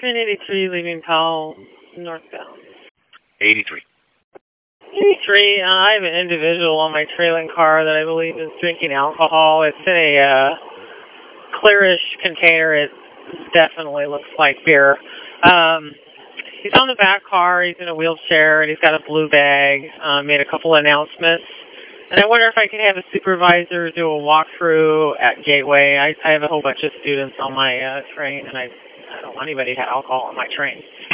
train 83 leaving Powell northbound. 83. 83, I have an individual on my trailing car that I believe is drinking alcohol. It's in a clearish container. It definitely looks like beer. He's on the back car. He's in a wheelchair, and he's got a blue bag. Made a couple announcements. And I wonder if I could have a supervisor do a walkthrough at Gateway. I have a whole bunch of students on my train, and I don't want anybody to have alcohol on my train.